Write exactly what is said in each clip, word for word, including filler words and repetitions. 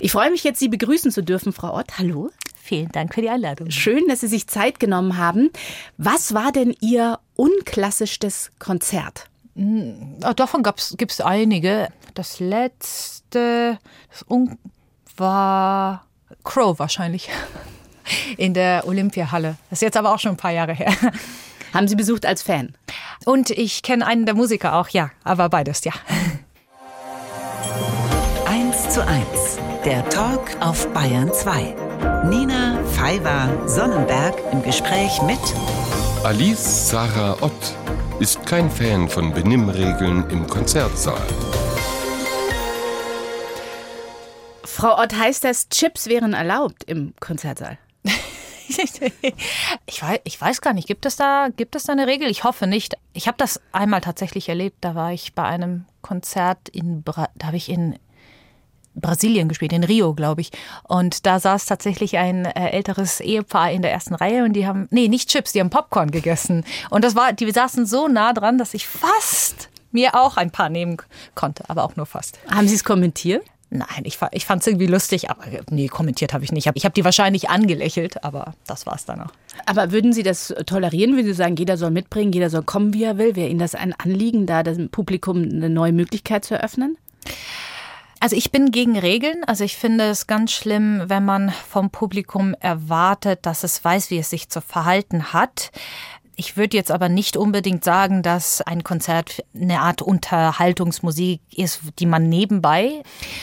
Ich freue mich jetzt, Sie begrüßen zu dürfen, Frau Ott. Hallo. Vielen Dank für die Einladung. Schön, dass Sie sich Zeit genommen haben. Was war denn Ihr unklassischstes Konzert? Davon gibt es einige. Das letzte das un- war Crow wahrscheinlich in der Olympiahalle. Das ist jetzt aber auch schon ein paar Jahre her. Haben Sie besucht als Fan? Und ich kenne einen der Musiker auch, ja, aber beides, ja. eins zu eins, der Talk auf Bayern zwei. Nina Pfeiffer-Sonnenberg im Gespräch mit Alice Sarah Ott ist kein Fan von Benimmregeln im Konzertsaal. Frau Ott, heißt das, Chips wären erlaubt im Konzertsaal? Ich weiß, ich weiß gar nicht, gibt es da, gibt es da eine Regel? Ich hoffe nicht. Ich habe das einmal tatsächlich erlebt, da war ich bei einem Konzert in, Bra- da habe ich in Brasilien gespielt, in Rio, glaube ich. Und da saß tatsächlich ein äh, älteres Ehepaar in der ersten Reihe und die haben, nee, nicht Chips, die haben Popcorn gegessen. Und das war, die saßen so nah dran, dass ich fast mir auch ein paar nehmen konnte, aber auch nur fast. Haben Sie es kommentiert? Nein, ich, ich fand es irgendwie lustig, aber nee, kommentiert habe ich nicht. Ich habe die wahrscheinlich angelächelt, aber das war es dann auch. Aber würden Sie das tolerieren, würden Sie sagen, jeder soll mitbringen, jeder soll kommen, wie er will? Wäre Ihnen das ein Anliegen, da dem Publikum eine neue Möglichkeit zu eröffnen? Also ich bin gegen Regeln. Also ich finde es ganz schlimm, wenn man vom Publikum erwartet, dass es weiß, wie es sich zu verhalten hat. Ich würde jetzt aber nicht unbedingt sagen, dass ein Konzert eine Art Unterhaltungsmusik ist, die man nebenbei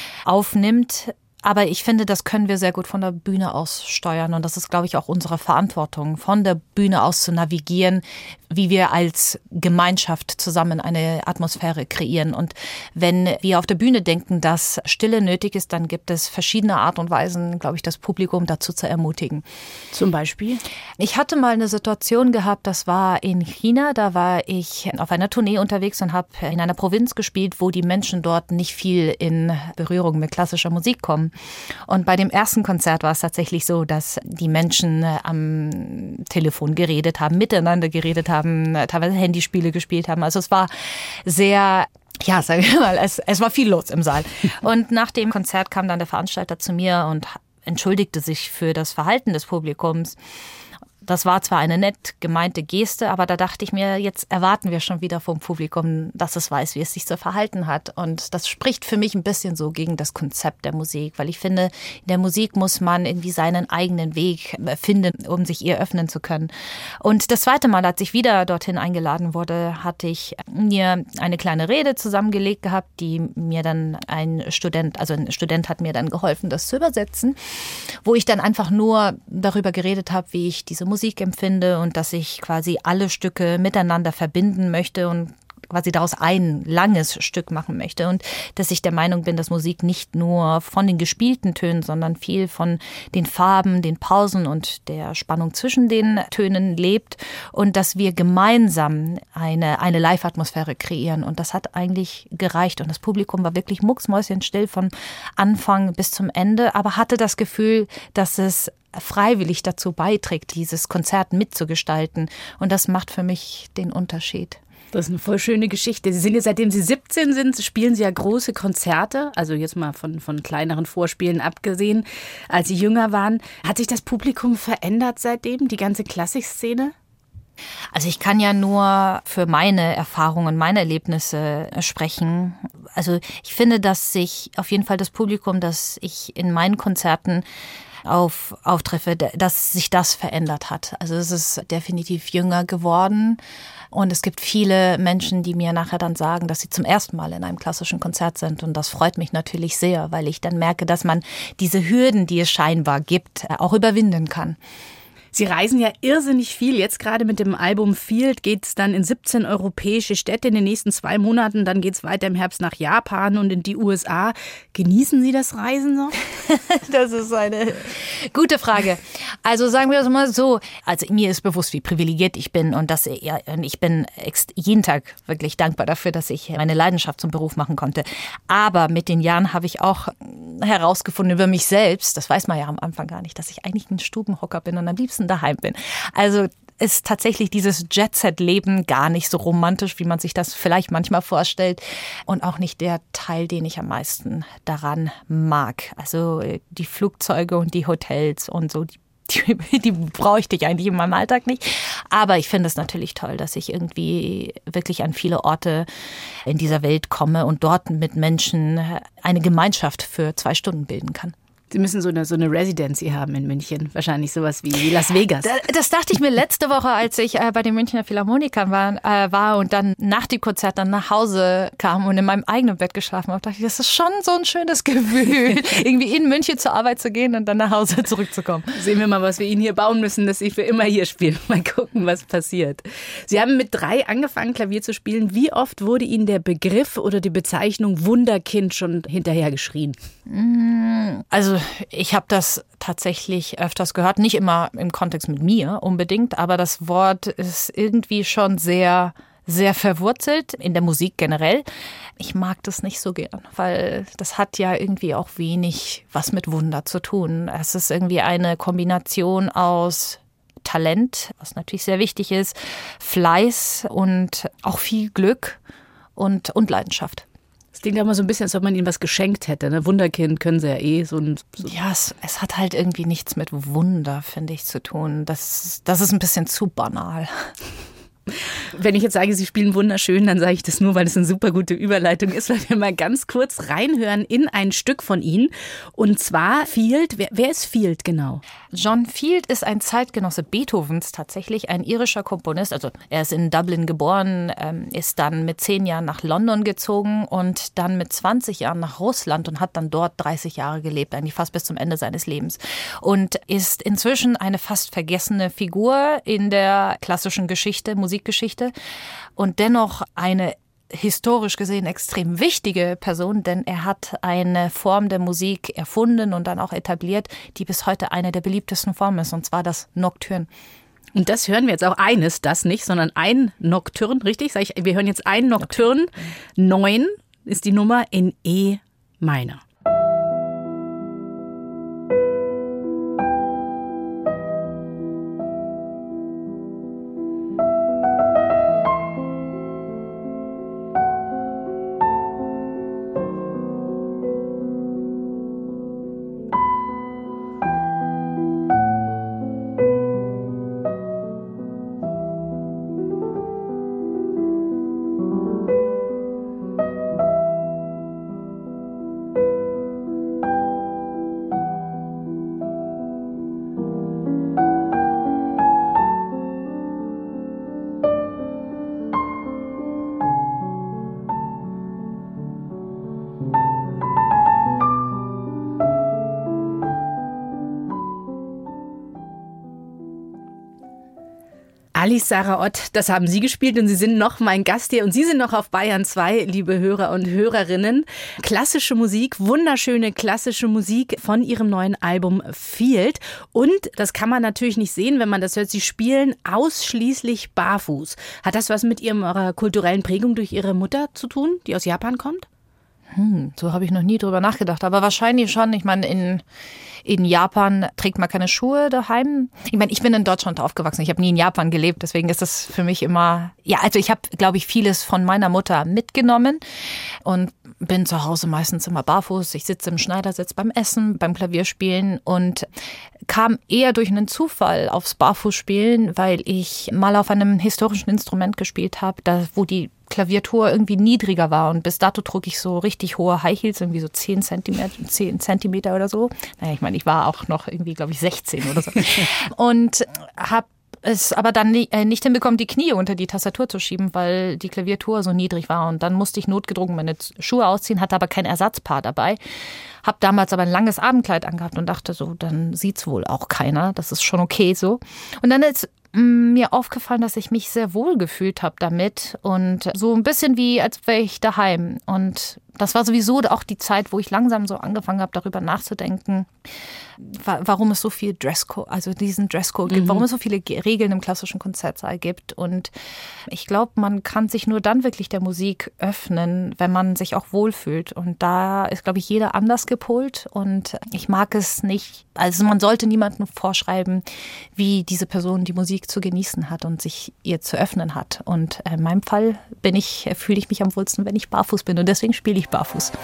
aufnimmt. Aber ich finde, das können wir sehr gut von der Bühne aus steuern. Und das ist, glaube ich, auch unsere Verantwortung, von der Bühne aus zu navigieren, wie wir als Gemeinschaft zusammen eine Atmosphäre kreieren. Und wenn wir auf der Bühne denken, dass Stille nötig ist, dann gibt es verschiedene Art und Weisen, glaube ich, das Publikum dazu zu ermutigen. Zum Beispiel? Ich hatte mal eine Situation gehabt, das war in China. Da war ich auf einer Tournee unterwegs und habe in einer Provinz gespielt, wo die Menschen dort nicht viel in Berührung mit klassischer Musik kommen. Und bei dem ersten Konzert war es tatsächlich so, dass die Menschen am Telefon geredet haben, miteinander geredet haben, teilweise Handyspiele gespielt haben. Also es war sehr, ja, sagen wir mal, es, es war viel los im Saal. Und nach dem Konzert kam dann der Veranstalter zu mir und entschuldigte sich für das Verhalten des Publikums. Das war zwar eine nett gemeinte Geste, aber da dachte ich mir, jetzt erwarten wir schon wieder vom Publikum, dass es weiß, wie es sich zu verhalten hat. Und das spricht für mich ein bisschen so gegen das Konzept der Musik, weil ich finde, in der Musik muss man irgendwie seinen eigenen Weg finden, um sich ihr öffnen zu können. Und das zweite Mal, als ich wieder dorthin eingeladen wurde, hatte ich mir eine kleine Rede zusammengelegt gehabt, die mir dann ein Student, also ein Student hat mir dann geholfen, das zu übersetzen, wo ich dann einfach nur darüber geredet habe, wie ich diese Musik empfinde und dass ich quasi alle Stücke miteinander verbinden möchte und quasi daraus ein langes Stück machen möchte und dass ich der Meinung bin, dass Musik nicht nur von den gespielten Tönen, sondern viel von den Farben, den Pausen und der Spannung zwischen den Tönen lebt und dass wir gemeinsam eine, eine Live-Atmosphäre kreieren und das hat eigentlich gereicht und das Publikum war wirklich mucksmäuschenstill von Anfang bis zum Ende, aber hatte das Gefühl, dass es freiwillig dazu beiträgt, dieses Konzert mitzugestalten und das macht für mich den Unterschied. Das ist eine voll schöne Geschichte. Sie sind ja, seitdem Sie siebzehn sind, spielen Sie ja große Konzerte, also jetzt mal von, von kleineren Vorspielen abgesehen, als Sie jünger waren. Hat sich das Publikum verändert seitdem, die ganze Klassikszene? Also ich kann ja nur für meine Erfahrungen, meine Erlebnisse sprechen. Also ich finde, dass sich auf jeden Fall das Publikum, das ich in meinen Konzerten auf auftreffe, dass sich das verändert hat. Also es ist definitiv jünger geworden und es gibt viele Menschen, die mir nachher dann sagen, dass sie zum ersten Mal in einem klassischen Konzert sind und das freut mich natürlich sehr, weil ich dann merke, dass man diese Hürden, die es scheinbar gibt, auch überwinden kann. Sie reisen ja irrsinnig viel. Jetzt gerade mit dem Album Field geht es dann in siebzehn europäische Städte in den nächsten zwei Monaten. Dann geht es weiter im Herbst nach Japan und in die U S A. Genießen Sie das Reisen noch? Das ist eine gute Frage. Also sagen wir es mal so. Also mir ist bewusst, wie privilegiert ich bin und dass ja, ich bin jeden Tag wirklich dankbar dafür, dass ich meine Leidenschaft zum Beruf machen konnte. Aber mit den Jahren habe ich auch herausgefunden über mich selbst, das weiß man ja am Anfang gar nicht, dass ich eigentlich ein Stubenhocker bin und am liebsten daheim bin. Also ist tatsächlich dieses Jet-Set-Leben gar nicht so romantisch, wie man sich das vielleicht manchmal vorstellt. Und auch nicht der Teil, den ich am meisten daran mag. Also die Flugzeuge und die Hotels und so, die Die, die bräuchte ich eigentlich in meinem Alltag nicht. Aber ich finde es natürlich toll, dass ich irgendwie wirklich an viele Orte in dieser Welt komme und dort mit Menschen eine Gemeinschaft für zwei Stunden bilden kann. Sie müssen so eine, so eine Residency haben in München. Wahrscheinlich sowas wie Las Vegas. Das, das dachte ich mir letzte Woche, als ich äh, bei den Münchner Philharmonikern war, äh, war und dann nach dem Konzert dann nach Hause kam und in meinem eigenen Bett geschlafen habe. Dachte ich, das ist schon so ein schönes Gefühl, irgendwie in München zur Arbeit zu gehen und dann nach Hause zurückzukommen. Sehen wir mal, was wir Ihnen hier bauen müssen, dass Sie für immer hier spielen. Mal gucken, was passiert. Sie haben mit drei angefangen, Klavier zu spielen. Wie oft wurde Ihnen der Begriff oder die Bezeichnung Wunderkind schon hinterher geschrien? Also ich habe das tatsächlich öfters gehört, nicht immer im Kontext mit mir unbedingt, aber das Wort ist irgendwie schon sehr, sehr verwurzelt in der Musik generell. Ich mag das nicht so gern, weil das hat ja irgendwie auch wenig was mit Wunder zu tun. Es ist irgendwie eine Kombination aus Talent, was natürlich sehr wichtig ist, Fleiß und auch viel Glück und, und Leidenschaft. Das klingt ja immer so ein bisschen, als ob man ihnen was geschenkt hätte. Ne? Wunderkind können sie ja eh. So ein, so ja, es, es hat halt irgendwie nichts mit Wunder, finde ich, zu tun. Das, das ist ein bisschen zu banal. Wenn ich jetzt sage, Sie spielen wunderschön, dann sage ich das nur, weil es eine super gute Überleitung ist, weil wir mal ganz kurz reinhören in ein Stück von Ihnen. Und zwar Field. Wer, wer ist Field genau? John Field ist ein Zeitgenosse Beethovens tatsächlich, ein irischer Komponist. Also er ist in Dublin geboren, ist dann mit zehn Jahren nach London gezogen und dann mit zwanzig Jahren nach Russland und hat dann dort dreißig Jahre gelebt, eigentlich fast bis zum Ende seines Lebens. Und ist inzwischen eine fast vergessene Figur in der klassischen Geschichte, Musikgeschichte und dennoch eine historisch gesehen extrem wichtige Person, denn er hat eine Form der Musik erfunden und dann auch etabliert, die bis heute eine der beliebtesten Formen ist, und zwar das Nocturne. Und das hören wir jetzt auch eines, das nicht, sondern ein Nocturne, richtig? Sag ich, wir hören jetzt ein Nocturne. Neun ist die Nummer in E minor. Alice Sarah Ott, das haben Sie gespielt und Sie sind noch mein Gast hier und Sie sind noch auf Bayern zwei, liebe Hörer und Hörerinnen. Klassische Musik, wunderschöne klassische Musik von Ihrem neuen Album Field. Und das kann man natürlich nicht sehen, wenn man das hört. Sie spielen ausschließlich barfuß. Hat das was mit Ihrer kulturellen Prägung durch Ihre Mutter zu tun, die aus Japan kommt? Hm, so habe ich noch nie drüber nachgedacht, aber wahrscheinlich schon. Ich meine, in, in Japan trägt man keine Schuhe daheim. Ich meine, ich bin in Deutschland aufgewachsen, ich habe nie in Japan gelebt, deswegen ist das für mich immer, ja, also ich habe, glaube ich, vieles von meiner Mutter mitgenommen und bin zu Hause meistens immer barfuß. Ich sitze im Schneidersitz beim Essen, beim Klavierspielen und kam eher durch einen Zufall aufs Barfußspielen, weil ich mal auf einem historischen Instrument gespielt habe, da wo die Klaviatur irgendwie niedriger war und bis dato trug ich so richtig hohe High Heels, irgendwie so zehn Zentimeter, zehn Zentimeter oder so. Naja, ich meine, ich war auch noch irgendwie, glaube ich, sechzehn oder so. Und habe es aber dann nicht hinbekommen, die Knie unter die Tastatur zu schieben, weil die Klaviatur so niedrig war. Und dann musste ich notgedrungen meine Schuhe ausziehen, hatte aber kein Ersatzpaar dabei. Habe damals aber ein langes Abendkleid angehabt und dachte so, dann sieht's wohl auch keiner. Das ist schon okay so. Und dann ist mir aufgefallen, dass ich mich sehr wohl gefühlt habe damit und so ein bisschen wie, als wäre ich daheim. Und das war sowieso auch die Zeit, wo ich langsam so angefangen habe, darüber nachzudenken, warum es so viel Dresscode, also diesen Dresscode gibt, mhm. warum es so viele Regeln im klassischen Konzertsaal gibt. Und ich glaube, man kann sich nur dann wirklich der Musik öffnen, wenn man sich auch wohlfühlt. Und da ist, glaube ich, jeder anders gepolt und ich mag es nicht, also man sollte niemandem vorschreiben, wie diese Person die Musik zu genießen hat und sich ihr zu öffnen hat. Und in meinem Fall bin ich, fühle ich mich am wohlsten, wenn ich barfuß bin und deswegen spiele ich barfuß.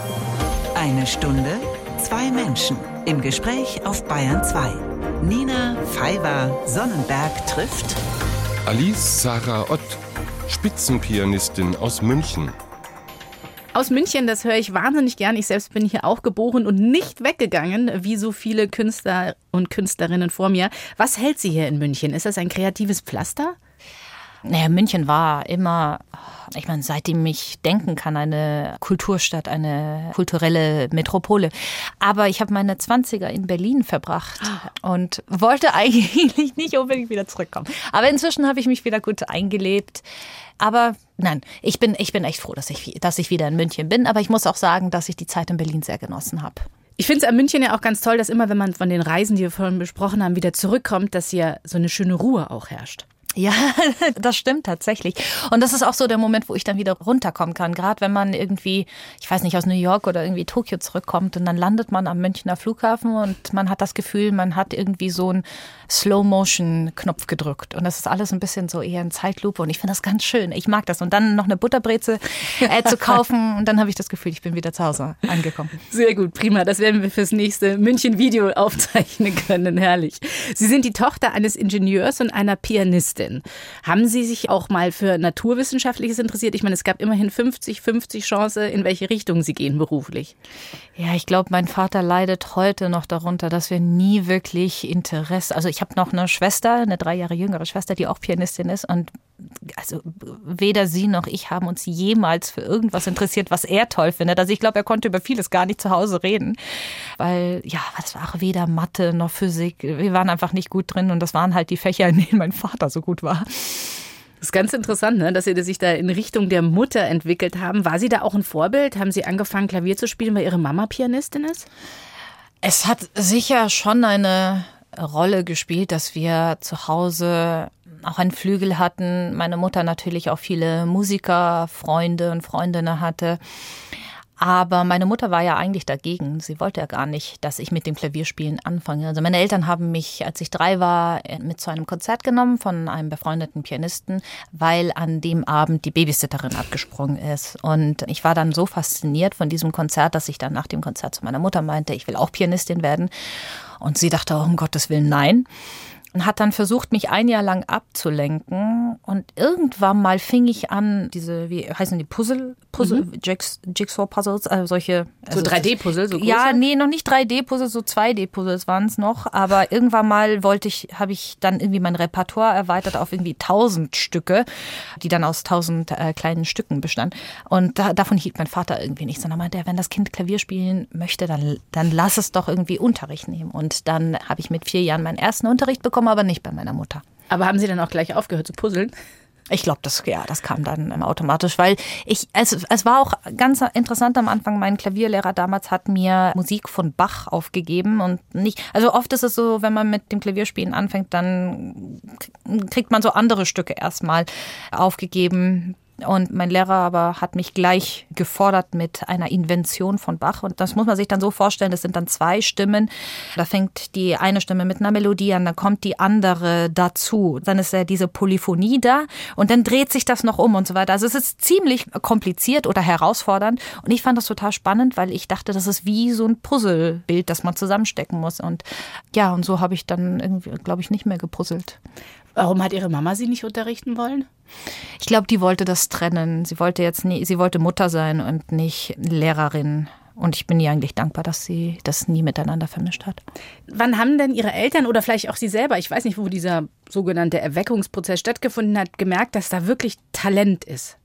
Eine Stunde, zwei Menschen im Gespräch auf Bayern zwei. Nina Pfeiffer-Sonnenberg trifft Alice Sarah Ott, Spitzenpianistin aus München. Aus München, das höre ich wahnsinnig gern. Ich selbst bin hier auch geboren und nicht weggegangen, wie so viele Künstler und Künstlerinnen vor mir. Was hält Sie hier in München? Ist das ein kreatives Pflaster? Naja, München war immer, ich meine, seitdem ich denken kann, eine Kulturstadt, eine kulturelle Metropole. Aber ich habe meine zwanziger in Berlin verbracht und wollte eigentlich nicht unbedingt wieder zurückkommen. Aber inzwischen habe ich mich wieder gut eingelebt. Aber nein, ich bin, ich bin echt froh, dass ich, dass ich wieder in München bin. Aber ich muss auch sagen, dass ich die Zeit in Berlin sehr genossen habe. Ich finde es an München ja auch ganz toll, dass immer, wenn man von den Reisen, die wir vorhin besprochen haben, wieder zurückkommt, dass hier so eine schöne Ruhe auch herrscht. Ja, das stimmt tatsächlich. Und das ist auch so der Moment, wo ich dann wieder runterkommen kann. Gerade wenn man irgendwie, ich weiß nicht, aus New York oder irgendwie Tokio zurückkommt und dann landet man am Münchner Flughafen und man hat das Gefühl, man hat irgendwie so einen Slow-Motion-Knopf gedrückt. Und das ist alles ein bisschen so eher in Zeitlupe und ich finde das ganz schön. Ich mag das. Und dann noch eine Butterbreze äh, zu kaufen und dann habe ich das Gefühl, ich bin wieder zu Hause angekommen. Sehr gut, prima. Das werden wir fürs nächste München-Video aufzeichnen können. Herrlich. Sie sind die Tochter eines Ingenieurs und einer Pianistin. Haben Sie sich auch mal für Naturwissenschaftliches interessiert? Ich meine, es gab immerhin fünfzig fünfzig Chance, in welche Richtung Sie gehen beruflich. Ja, ich glaube, mein Vater leidet heute noch darunter, dass wir nie wirklich Interesse, also ich habe noch eine Schwester, eine drei Jahre jüngere Schwester, die auch Pianistin ist und also weder sie noch ich haben uns jemals für irgendwas interessiert, was er toll findet. Also ich glaube, er konnte über vieles gar nicht zu Hause reden, weil ja, das war weder Mathe noch Physik. Wir waren einfach nicht gut drin und das waren halt die Fächer, in denen mein Vater so gut war. Das ist ganz interessant, ne? Dass Sie sich da in Richtung der Mutter entwickelt haben. War sie da auch ein Vorbild? Haben Sie angefangen, Klavier zu spielen, weil Ihre Mama Pianistin ist? Es hat sicher schon eine Rolle gespielt, dass wir zu Hause auch einen Flügel hatten. Meine Mutter natürlich auch viele Musiker, Freunde und Freundinnen hatte. Aber meine Mutter war ja eigentlich dagegen. Sie wollte ja gar nicht, dass ich mit dem Klavierspielen anfange. Also meine Eltern haben mich, als ich drei war, mit zu einem Konzert genommen von einem befreundeten Pianisten, weil an dem Abend die Babysitterin abgesprungen ist. Und ich war dann so fasziniert von diesem Konzert, dass ich dann nach dem Konzert zu meiner Mutter meinte, ich will auch Pianistin werden. Und sie dachte, oh, um Gottes Willen, nein. Und hat dann versucht, mich ein Jahr lang abzulenken. Und irgendwann mal fing ich an, diese, wie heißen die, Puzzle, Puzzle, mhm. Jigs, Jigsaw-Puzzles, also solche. Also so drei D-Puzzle, so große? Ja, nee, noch nicht drei D-Puzzle, so zwei D-Puzzles waren es noch. Aber irgendwann mal wollte ich, habe ich dann irgendwie mein Repertoire erweitert auf irgendwie tausend Stücke, die dann aus tausend äh, kleinen Stücken bestanden. Und da, davon hielt mein Vater irgendwie nichts. Und dann meinte er, wenn das Kind Klavier spielen möchte, dann, dann lass es doch irgendwie Unterricht nehmen. Und dann habe ich mit vier Jahren meinen ersten Unterricht bekommen, aber nicht bei meiner Mutter. Aber haben Sie dann auch gleich aufgehört zu puzzeln? Ich glaube, das, ja, das kam dann automatisch, weil ich, es, es war auch ganz interessant am Anfang, mein Klavierlehrer damals hat mir Musik von Bach aufgegeben und nicht, also oft ist es so, wenn man mit dem Klavierspielen anfängt, dann kriegt man so andere Stücke erstmal aufgegeben. Und mein Lehrer aber hat mich gleich gefordert mit einer Invention von Bach. Und das muss man sich dann so vorstellen, das sind dann zwei Stimmen. Da fängt die eine Stimme mit einer Melodie an, dann kommt die andere dazu. Dann ist ja diese Polyphonie da und dann dreht sich das noch um und so weiter. Also es ist ziemlich kompliziert oder herausfordernd. Und ich fand das total spannend, weil ich dachte, das ist wie so ein Puzzlebild, das man zusammenstecken muss. Und ja, und so habe ich dann irgendwie, glaube ich, nicht mehr gepuzzelt. Warum hat Ihre Mama Sie nicht unterrichten wollen? Ich glaube, die wollte das trennen. Sie wollte jetzt nie, sie wollte Mutter sein und nicht Lehrerin. Und ich bin ihr eigentlich dankbar, dass sie das nie miteinander vermischt hat. Wann haben denn Ihre Eltern oder vielleicht auch Sie selber, ich weiß nicht, wo dieser sogenannte Erweckungsprozess stattgefunden hat, gemerkt, dass da wirklich Talent ist?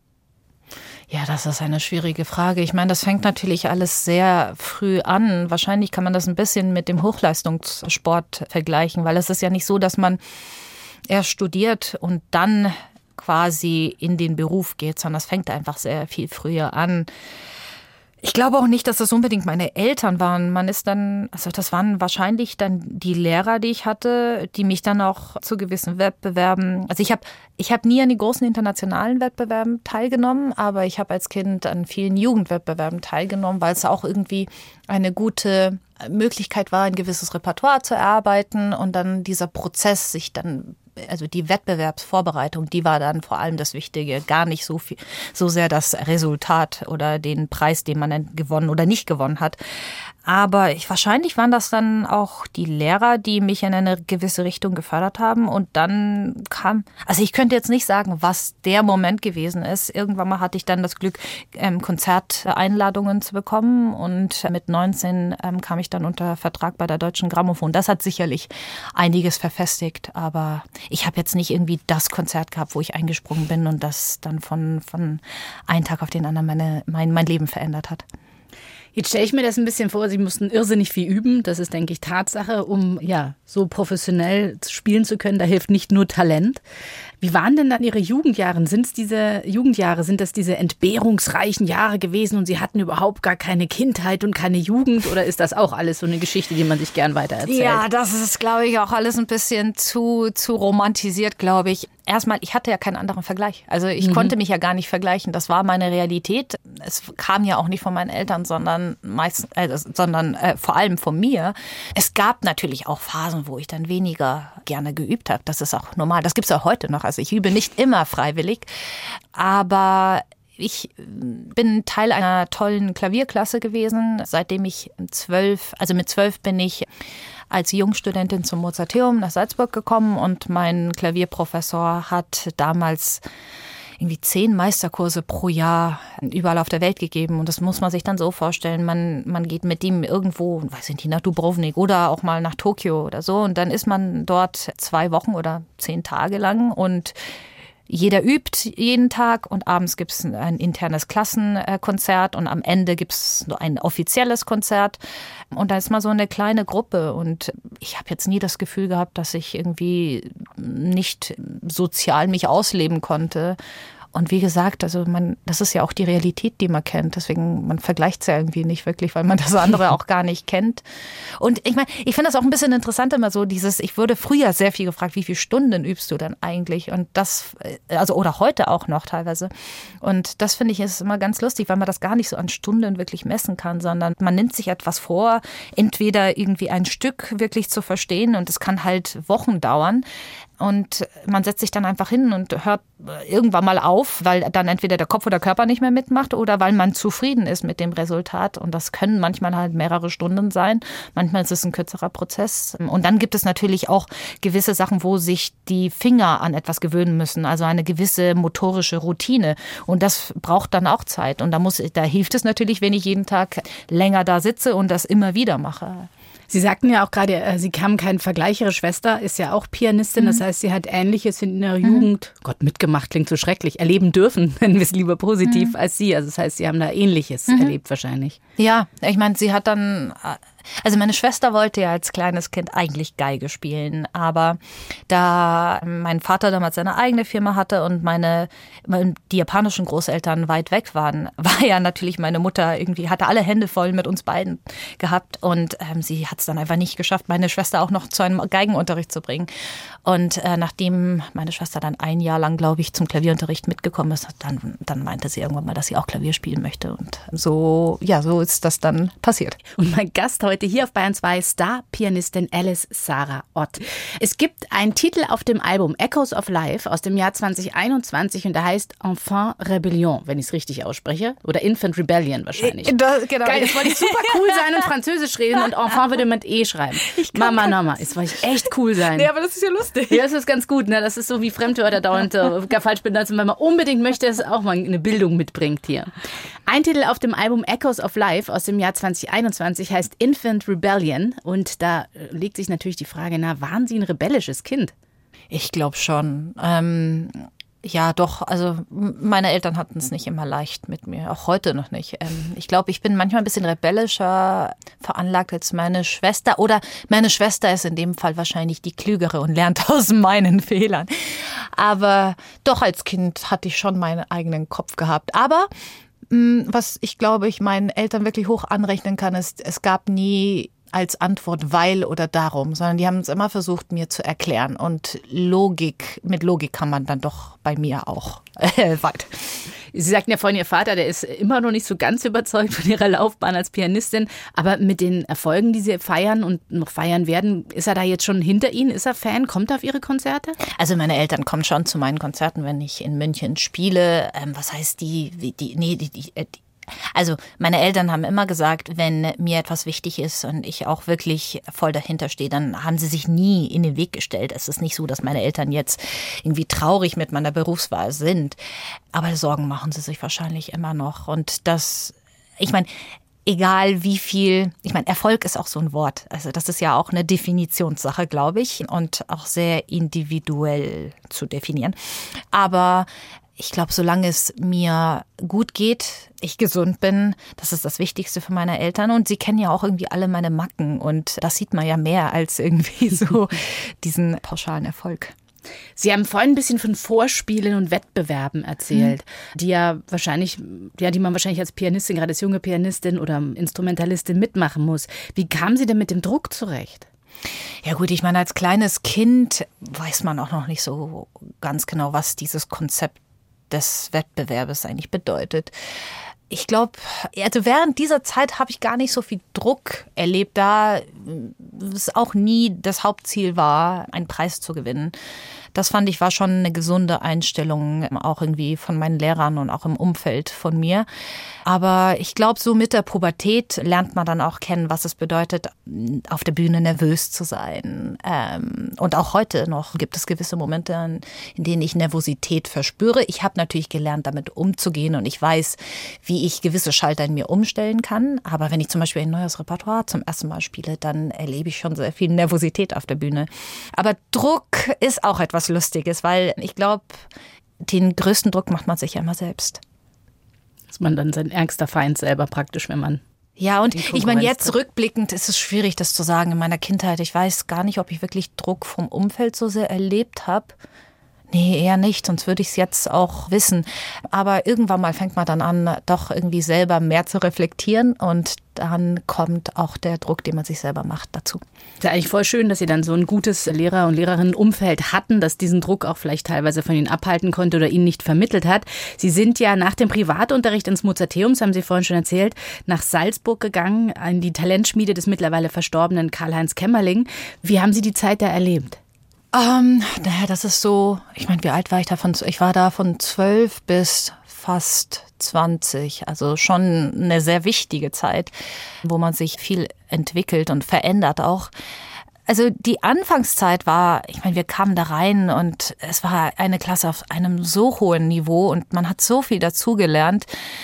Ja, das ist eine schwierige Frage. Ich meine, das fängt natürlich alles sehr früh an. Wahrscheinlich kann man das ein bisschen mit dem Hochleistungssport vergleichen, weil es ist ja nicht so, dass man erst studiert und dann quasi in den Beruf geht, sondern das fängt einfach sehr viel früher an. Ich glaube auch nicht, dass das unbedingt meine Eltern waren. Man ist dann, also das waren wahrscheinlich dann die Lehrer, die ich hatte, die mich dann auch zu gewissen Wettbewerben, also ich habe ich habe nie an die großen internationalen Wettbewerben teilgenommen, aber ich habe als Kind an vielen Jugendwettbewerben teilgenommen, weil es auch irgendwie eine gute Möglichkeit war, ein gewisses Repertoire zu erarbeiten und dann dieser Prozess sich dann, also die Wettbewerbsvorbereitung, die war dann vor allem das Wichtige, gar nicht so viel, so sehr das Resultat oder den Preis, den man dann gewonnen oder nicht gewonnen hat. Aber ich, wahrscheinlich waren das dann auch die Lehrer, die mich in eine gewisse Richtung gefördert haben. Und dann kam, also ich könnte jetzt nicht sagen, was der Moment gewesen ist. Irgendwann mal hatte ich dann das Glück, ähm, Konzerteinladungen zu bekommen. Und mit neunzehn ähm, kam ich dann unter Vertrag bei der Deutschen Grammophon. Das hat sicherlich einiges verfestigt. Aber ich habe jetzt nicht irgendwie das Konzert gehabt, wo ich eingesprungen bin und das dann von, von einem Tag auf den anderen meine, mein, mein Leben verändert hat. Jetzt stelle ich mir das ein bisschen vor, Sie mussten irrsinnig viel üben. Das ist, denke ich, Tatsache, um ja so professionell spielen zu können. Da hilft nicht nur Talent. Wie waren denn dann Ihre Jugendjahre? Sind es diese Jugendjahre, sind das diese entbehrungsreichen Jahre gewesen und Sie hatten überhaupt gar keine Kindheit und keine Jugend? Oder ist das auch alles so eine Geschichte, die man sich gern weitererzählt? Ja, das ist, glaube ich, auch alles ein bisschen zu, zu romantisiert, glaube ich. Erstmal, ich hatte ja keinen anderen Vergleich. Also ich mhm. konnte mich ja gar nicht vergleichen. Das war meine Realität. Es kam ja auch nicht von meinen Eltern, sondern meist, äh, sondern äh, vor allem von mir. Es gab natürlich auch Phasen, wo ich dann weniger gerne geübt habe. Das ist auch normal. Das gibt es auch heute noch. Also ich übe nicht immer freiwillig, aber ich bin Teil einer tollen Klavierklasse gewesen, seitdem ich zwölf, also mit zwölf bin ich als Jungstudentin zum Mozarteum nach Salzburg gekommen und mein Klavierprofessor hat damals irgendwie zehn Meisterkurse pro Jahr überall auf der Welt gegeben. Und das muss man sich dann so vorstellen. Man, man geht mit ihm irgendwo, weiß ich nicht, nach Dubrovnik oder auch mal nach Tokio oder so. Und dann ist man dort zwei Wochen oder zehn Tage lang und jeder übt jeden Tag und abends gibt es ein internes Klassenkonzert und am Ende gibt es ein offizielles Konzert. Und da ist mal so eine kleine Gruppe und ich habe jetzt nie das Gefühl gehabt, dass ich irgendwie nicht sozial mich ausleben konnte. Und wie gesagt, also man, das ist ja auch die Realität, die man kennt. Deswegen, man vergleicht es ja irgendwie nicht wirklich, weil man das andere auch gar nicht kennt. Und ich meine, ich finde das auch ein bisschen interessant immer so, dieses, ich wurde früher sehr viel gefragt, wie viele Stunden übst du denn eigentlich? Und das, also oder heute auch noch teilweise. Und das finde ich ist immer ganz lustig, weil man das gar nicht so an Stunden wirklich messen kann, sondern man nimmt sich etwas vor, entweder irgendwie ein Stück wirklich zu verstehen und es kann halt Wochen dauern. Und man setzt sich dann einfach hin und hört irgendwann mal auf, weil dann entweder der Kopf oder Körper nicht mehr mitmacht oder weil man zufrieden ist mit dem Resultat. Und das können manchmal halt mehrere Stunden sein. Manchmal ist es ein kürzerer Prozess. Und dann gibt es natürlich auch gewisse Sachen, wo sich die Finger an etwas gewöhnen müssen. Also eine gewisse motorische Routine. Und das braucht dann auch Zeit. Und da muss, da hilft es natürlich, wenn ich jeden Tag länger da sitze und das immer wieder mache. Sie sagten ja auch gerade, Sie haben keinen Vergleich. Ihre Schwester ist ja auch Pianistin. Mhm. Das heißt, sie hat Ähnliches in ihrer mhm. Jugend, Gott, mitgemacht, klingt so schrecklich, erleben dürfen, nennen wir es lieber positiv, mhm. als Sie. Also das heißt, Sie haben da Ähnliches mhm. erlebt wahrscheinlich. Ja, ich meine, sie hat dann... Also meine Schwester wollte ja als kleines Kind eigentlich Geige spielen, aber da mein Vater damals seine eigene Firma hatte und meine die japanischen Großeltern weit weg waren, war ja natürlich meine Mutter irgendwie, hatte alle Hände voll mit uns beiden gehabt und ähm, sie hat es dann einfach nicht geschafft, meine Schwester auch noch zu einem Geigenunterricht zu bringen. Und äh, nachdem meine Schwester dann ein Jahr lang, glaube ich, zum Klavierunterricht mitgekommen ist, dann, dann meinte sie irgendwann mal, dass sie auch Klavier spielen möchte und so, ja, so ist das dann passiert. Und mein Gast heute hier auf Bayern zwei, Star-Pianistin Alice Sarah Ott. Es gibt einen Titel auf dem Album Echoes of Life aus dem Jahr zwanzig einundzwanzig und der heißt Enfant Rebellion, wenn ich es richtig ausspreche. Oder Infant Rebellion wahrscheinlich. Das, genau. Geil, jetzt wollte ich super cool sein und Französisch reden und Enfant würde mit E schreiben. Mama, Mama, jetzt wollte ich echt cool sein. Nee, aber das ist ja lustig. Ja, das ist ganz gut. Ne? Das ist so wie Fremdwörter dauernd äh, falsch benutzen, weil man unbedingt möchte, dass es auch mal eine Bildung mitbringt hier. Ein Titel auf dem Album Echoes of Life aus dem Jahr zwanzig einundzwanzig heißt Infant Rebellion. Und da legt sich natürlich die Frage, na, waren Sie ein rebellisches Kind? Ich glaube schon. Ähm, ja, doch. Also meine Eltern hatten es nicht immer leicht mit mir, auch heute noch nicht. Ähm, ich glaube, ich bin manchmal ein bisschen rebellischer veranlagt als meine Schwester. Oder meine Schwester ist in dem Fall wahrscheinlich die Klügere und lernt aus meinen Fehlern. Aber doch als Kind hatte ich schon meinen eigenen Kopf gehabt. Aber Was ich glaube, ich meinen Eltern wirklich hoch anrechnen kann, ist, es gab nie als Antwort weil oder darum, sondern die haben es immer versucht, mir zu erklären. Und Logik, mit Logik kann man dann doch bei mir auch äh, weit. Sie sagten ja vorhin, Ihr Vater, der ist immer noch nicht so ganz überzeugt von Ihrer Laufbahn als Pianistin. Aber mit den Erfolgen, die Sie feiern und noch feiern werden, ist er da jetzt schon hinter Ihnen? Ist er Fan? Kommt er auf Ihre Konzerte? Also meine Eltern kommen schon zu meinen Konzerten, wenn ich in München spiele. Ähm, was heißt die, die, nee, die, die, die Also meine Eltern haben immer gesagt, wenn mir etwas wichtig ist und ich auch wirklich voll dahinter stehe, dann haben sie sich nie in den Weg gestellt. Es ist nicht so, dass meine Eltern jetzt irgendwie traurig mit meiner Berufswahl sind. Aber Sorgen machen sie sich wahrscheinlich immer noch. Und das, ich meine, egal wie viel, ich meine, Erfolg ist auch so ein Wort. Also das ist ja auch eine Definitionssache, glaube ich, und auch sehr individuell zu definieren. Aber ich glaube, solange es mir gut geht, ich gesund bin, das ist das Wichtigste für meine Eltern. Und sie kennen ja auch irgendwie alle meine Macken. Und das sieht man ja mehr als irgendwie so diesen pauschalen Erfolg. Sie haben vorhin ein bisschen von Vorspielen und Wettbewerben erzählt, mhm. die ja wahrscheinlich, ja, die man wahrscheinlich als Pianistin, gerade als junge Pianistin oder Instrumentalistin mitmachen muss. Wie kamen Sie denn mit dem Druck zurecht? Ja gut, ich meine, als kleines Kind weiß man auch noch nicht so ganz genau, was dieses Konzept des Wettbewerbes eigentlich bedeutet. Ich glaube, also während dieser Zeit habe ich gar nicht so viel Druck erlebt, da es auch nie das Hauptziel war, einen Preis zu gewinnen. Das fand ich war schon eine gesunde Einstellung, auch irgendwie von meinen Lehrern und auch im Umfeld von mir. Aber ich glaube, so mit der Pubertät lernt man dann auch kennen, was es bedeutet, auf der Bühne nervös zu sein. Und auch heute noch gibt es gewisse Momente, in denen ich Nervosität verspüre. Ich habe natürlich gelernt, damit umzugehen und ich weiß, wie ich gewisse Schalter in mir umstellen kann. Aber wenn ich zum Beispiel ein neues Repertoire zum ersten Mal spiele, dann erlebe ich schon sehr viel Nervosität auf der Bühne. Aber Druck ist auch etwas Lustiges, weil ich glaube, den größten Druck macht man sich ja immer selbst. Ist man dann sein ärgster Feind selber praktisch, wenn man... Ja, und ich meine, jetzt rückblickend ist es schwierig, das zu sagen in meiner Kindheit. Ich weiß gar nicht, ob ich wirklich Druck vom Umfeld so sehr erlebt habe. Nee, eher nicht, sonst würde ich es jetzt auch wissen. Aber irgendwann mal fängt man dann an, doch irgendwie selber mehr zu reflektieren und dann kommt auch der Druck, den man sich selber macht, dazu. Ist ja eigentlich voll schön, dass Sie dann so ein gutes Lehrer- und Lehrerinnenumfeld hatten, das diesen Druck auch vielleicht teilweise von Ihnen abhalten konnte oder Ihnen nicht vermittelt hat. Sie sind ja nach dem Privatunterricht ins Mozarteum, das haben Sie vorhin schon erzählt, nach Salzburg gegangen, in die Talentschmiede des mittlerweile verstorbenen Karl-Heinz Kämmerling. Wie haben Sie die Zeit da erlebt? Ähm, naja, das ist so, ich meine, wie alt war ich da? Von, ich war da von zwölf bis fast zwanzig, also schon eine sehr wichtige Zeit, wo man sich viel entwickelt und verändert auch. Also die Anfangszeit war, ich meine, wir kamen da rein und es war eine Klasse auf einem so hohen Niveau und man hat so viel dazugelernt.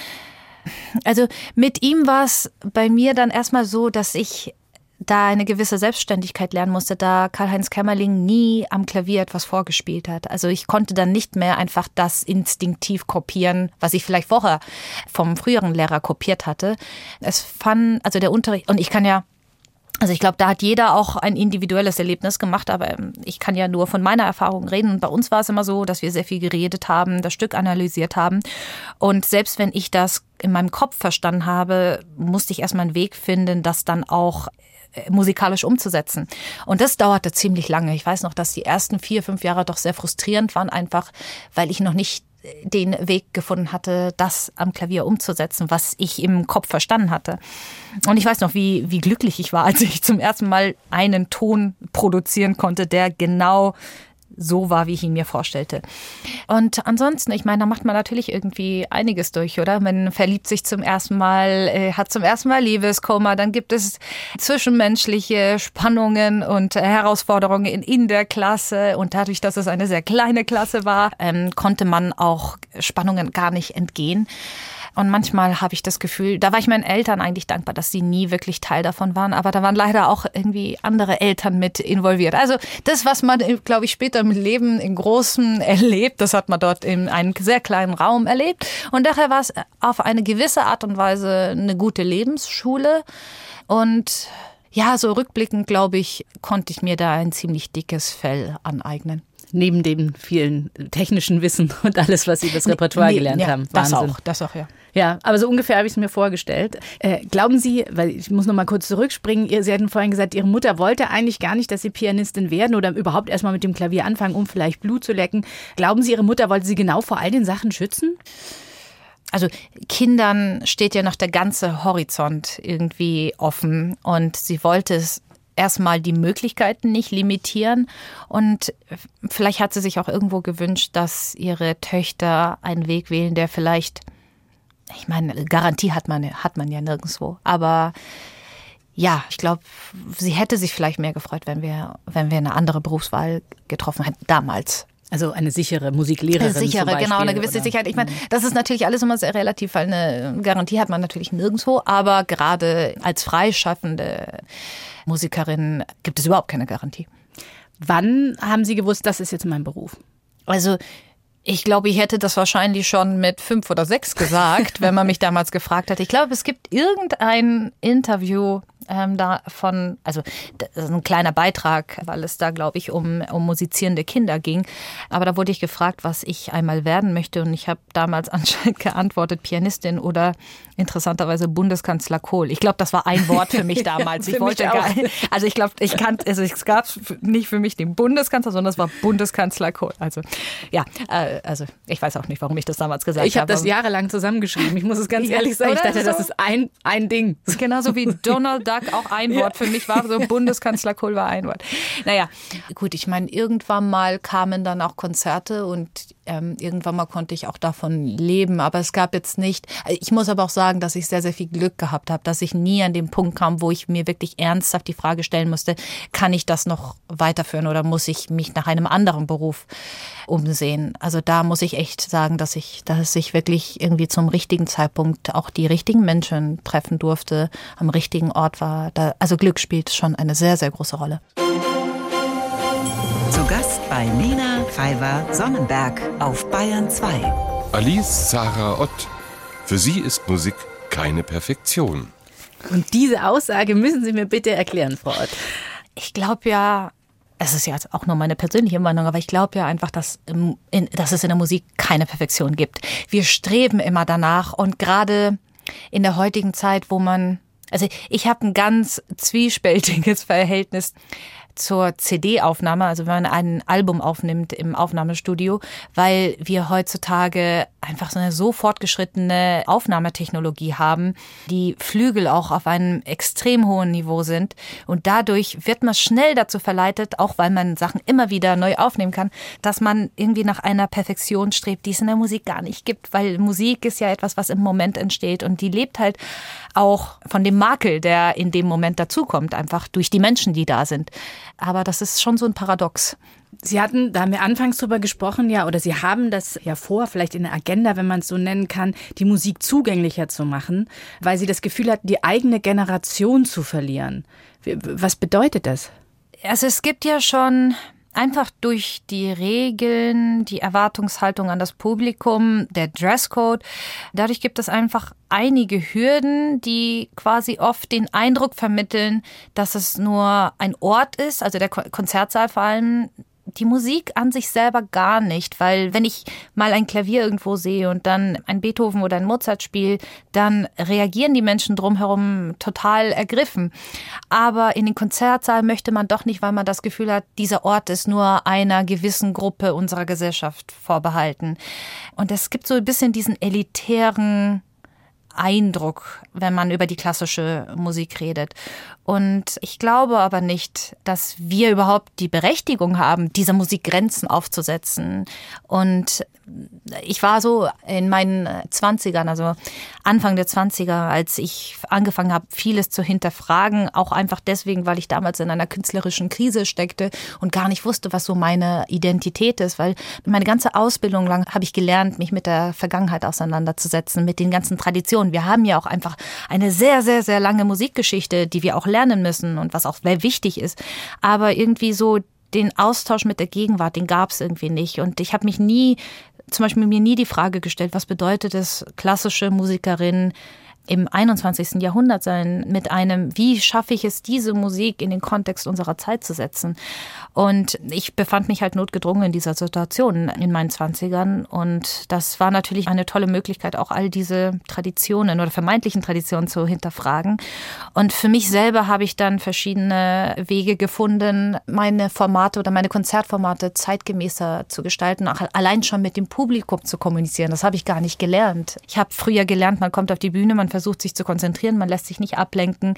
Also mit ihm war es bei mir dann erstmal so, dass ich da eine gewisse Selbstständigkeit lernen musste, da Karl-Heinz Kämmerling nie am Klavier etwas vorgespielt hat. Also ich konnte dann nicht mehr einfach das instinktiv kopieren, was ich vielleicht vorher vom früheren Lehrer kopiert hatte. Es fand, also der Unterricht, und ich kann ja, also ich glaube, da hat jeder auch ein individuelles Erlebnis gemacht, aber ich kann ja nur von meiner Erfahrung reden. Und bei uns war es immer so, dass wir sehr viel geredet haben, das Stück analysiert haben. Und selbst wenn ich das in meinem Kopf verstanden habe, musste ich erstmal einen Weg finden, das dann auch musikalisch umzusetzen. Und das dauerte ziemlich lange. Ich weiß noch, dass die ersten vier, fünf Jahre doch sehr frustrierend waren, einfach weil ich noch nicht den Weg gefunden hatte, das am Klavier umzusetzen, was ich im Kopf verstanden hatte. Und ich weiß noch, wie, wie glücklich ich war, als ich zum ersten Mal einen Ton produzieren konnte, der genau so war, wie ich ihn mir vorstellte. Und ansonsten, ich meine, da macht man natürlich irgendwie einiges durch, oder? Man verliebt sich zum ersten Mal, äh, hat zum ersten Mal Liebeskummer, dann gibt es zwischenmenschliche Spannungen und Herausforderungen in, in der Klasse. Und dadurch, dass es eine sehr kleine Klasse war, ähm, konnte man auch Spannungen gar nicht entgehen. Und manchmal habe ich das Gefühl, da war ich meinen Eltern eigentlich dankbar, dass sie nie wirklich Teil davon waren. Aber da waren leider auch irgendwie andere Eltern mit involviert. Also das, was man, glaube ich, später im Leben im Großen erlebt, das hat man dort in einem sehr kleinen Raum erlebt. Und daher war es auf eine gewisse Art und Weise eine gute Lebensschule. Und ja, so rückblickend, glaube ich, konnte ich mir da ein ziemlich dickes Fell aneignen. Neben dem vielen technischen Wissen und alles, was Sie das Repertoire nee, gelernt ja, haben. Das Wahnsinn. auch, das auch, ja. Ja, aber so ungefähr habe ich es mir vorgestellt. Äh, glauben Sie, weil ich muss noch mal kurz zurückspringen, ihr, Sie hatten vorhin gesagt, Ihre Mutter wollte eigentlich gar nicht, dass Sie Pianistin werden oder überhaupt erst mal mit dem Klavier anfangen, um vielleicht Blut zu lecken. Glauben Sie, Ihre Mutter wollte Sie genau vor all den Sachen schützen? Also Kindern steht ja noch der ganze Horizont irgendwie offen und sie wollte es erstmal die Möglichkeiten nicht limitieren und vielleicht hat sie sich auch irgendwo gewünscht, dass ihre Töchter einen Weg wählen, der vielleicht, ich meine, Garantie hat man, hat man ja nirgendwo, aber ja, ich glaube, sie hätte sich vielleicht mehr gefreut, wenn wir, wenn wir eine andere Berufswahl getroffen hätten, damals. Also eine sichere Musiklehrerin eine sichere, zum Beispiel, genau, eine gewisse oder? Sicherheit. Ich meine, das ist natürlich alles immer sehr relativ, weil eine Garantie hat man natürlich nirgendwo, aber gerade als freischaffende Musikerin gibt es überhaupt keine Garantie. Wann haben Sie gewusst, das ist jetzt mein Beruf? Also ich glaube, ich hätte das wahrscheinlich schon mit fünf oder sechs gesagt, wenn man mich damals gefragt hätte. Ich glaube, es gibt irgendein Interview ähm, davon, also das ist ein kleiner Beitrag, weil es da, glaube ich, um, um musizierende Kinder ging. Aber da wurde ich gefragt, was ich einmal werden möchte. Und ich habe damals anscheinend geantwortet, Pianistin oder interessanterweise Bundeskanzler Kohl. Ich glaube, das war ein Wort für mich damals. Ja, ich für wollte mich gar, auch. also ich glaube, ich kannte, also es gab nicht für mich den Bundeskanzler, sondern es war Bundeskanzler Kohl. Also ja, äh, also ich weiß auch nicht, warum ich das damals gesagt habe. Ich habe das jahrelang zusammengeschrieben. Ich muss es ganz ehrlich sagen. Ich dachte, das ist ein, ein Ding. Genauso wie Donald Duck auch ein Wort für mich war. So Bundeskanzler Kohl war ein Wort. Naja, gut, ich meine, irgendwann mal kamen dann auch Konzerte und ähm, irgendwann mal konnte ich auch davon leben. Aber es gab jetzt nicht, ich muss aber auch sagen, dass ich sehr, sehr viel Glück gehabt habe, dass ich nie an den Punkt kam, wo ich mir wirklich ernsthaft die Frage stellen musste, kann ich das noch weiterführen oder muss ich mich nach einem anderen Beruf umsehen? Also da muss ich echt sagen, dass ich, dass ich wirklich irgendwie zum richtigen Zeitpunkt auch die richtigen Menschen treffen durfte, am richtigen Ort war. Da, also Glück spielt schon eine sehr, sehr große Rolle. Zu Gast bei Nina Pfeiffer-Sonnenberg auf Bayern zwei. Alice Sarah Ott. Für sie ist Musik keine Perfektion. Und diese Aussage müssen Sie mir bitte erklären, Frau Ott. Ich glaube ja, es ist jetzt auch nur meine persönliche Meinung, aber ich glaube ja einfach, dass, in, dass es in der Musik keine Perfektion gibt. Wir streben immer danach und gerade in der heutigen Zeit, wo man, also ich habe ein ganz zwiespältiges Verhältnis zur C D-Aufnahme, also wenn man ein Album aufnimmt im Aufnahmestudio, weil wir heutzutage einfach so eine so fortgeschrittene Aufnahmetechnologie haben, die Flügel auch auf einem extrem hohen Niveau sind und dadurch wird man schnell dazu verleitet, auch weil man Sachen immer wieder neu aufnehmen kann, dass man irgendwie nach einer Perfektion strebt, die es in der Musik gar nicht gibt, weil Musik ist ja etwas, was im Moment entsteht und die lebt halt auch von dem Makel, der in dem Moment dazukommt, einfach durch die Menschen, die da sind. Aber das ist schon so ein Paradox. Sie hatten, da haben wir anfangs drüber gesprochen, ja, oder Sie haben das ja vor, vielleicht in der Agenda, wenn man es so nennen kann, die Musik zugänglicher zu machen, weil Sie das Gefühl hatten, die eigene Generation zu verlieren. Was bedeutet das? Also es gibt ja schon einfach durch die Regeln, die Erwartungshaltung an das Publikum, der Dresscode, dadurch gibt es einfach einige Hürden, die quasi oft den Eindruck vermitteln, dass es nur ein Ort ist, also der Konzertsaal vor allem, die Musik an sich selber gar nicht, weil wenn ich mal ein Klavier irgendwo sehe und dann ein Beethoven oder ein Mozart spiele, dann reagieren die Menschen drumherum total ergriffen. Aber in den Konzertsaal möchte man doch nicht, weil man das Gefühl hat, dieser Ort ist nur einer gewissen Gruppe unserer Gesellschaft vorbehalten. Und es gibt so ein bisschen diesen elitären Eindruck, wenn man über die klassische Musik redet. Und ich glaube aber nicht, dass wir überhaupt die Berechtigung haben, dieser Musik Grenzen aufzusetzen. Und ich war so in meinen Zwanzigern, also Anfang der Zwanziger, als ich angefangen habe, vieles zu hinterfragen, auch einfach deswegen, weil ich damals in einer künstlerischen Krise steckte und gar nicht wusste, was so meine Identität ist, weil meine ganze Ausbildung lang habe ich gelernt, mich mit der Vergangenheit auseinanderzusetzen, mit den ganzen Traditionen. Wir haben ja auch einfach eine sehr, sehr, sehr lange Musikgeschichte, die wir auch lernen müssen und was auch sehr wichtig ist. Aber irgendwie so den Austausch mit der Gegenwart, den gab es irgendwie nicht. Und ich habe mich nie, zum Beispiel mir nie die Frage gestellt, was bedeutet es, klassische Musikerin im einundzwanzigsten Jahrhundert sein mit einem, wie schaffe ich es, diese Musik in den Kontext unserer Zeit zu setzen. Und ich befand mich halt notgedrungen in dieser Situation in meinen Zwanzigern. Und das war natürlich eine tolle Möglichkeit, auch all diese Traditionen oder vermeintlichen Traditionen zu hinterfragen. Und für mich selber habe ich dann verschiedene Wege gefunden, meine Formate oder meine Konzertformate zeitgemäßer zu gestalten, auch allein schon mit dem Publikum zu kommunizieren. Das habe ich gar nicht gelernt. Ich habe früher gelernt, man kommt auf die Bühne, man versucht sich zu konzentrieren, man lässt sich nicht ablenken